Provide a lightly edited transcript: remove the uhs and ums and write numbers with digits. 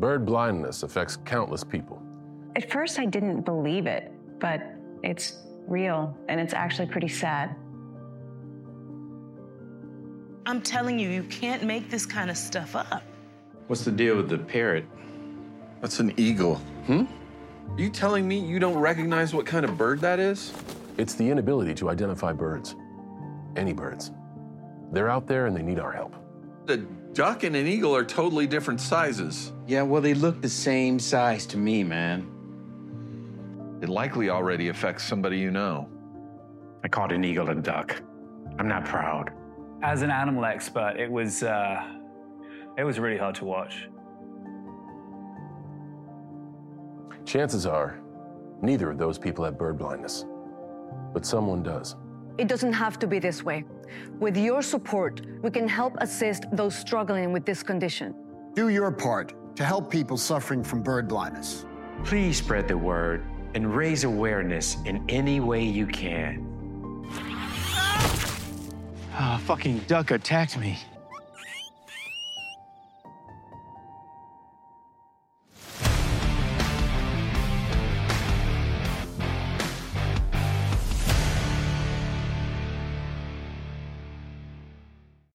Bird blindness affects countless people. At first, I didn't believe it, but it's real, and it's actually pretty sad. I'm telling you, you can't make this kind of stuff up. What's the deal with the parrot? That's an eagle. Are you telling me you don't recognize what kind of bird that is? It's the inability to identify birds. Any birds. They're out there and they need our help. The duck and an eagle are totally different sizes. Yeah, well, they look the same size to me, man. It likely already affects somebody you know. I called an eagle a duck. I'm not proud. As an animal expert, it was really hard to watch. Chances are, neither of those people have bird blindness, but someone does. It doesn't have to be this way. With your support, we can help assist those struggling with this condition. Do your part to help people suffering from bird blindness. Please spread the word and raise awareness in any way you can. Oh, fucking duck attacked me.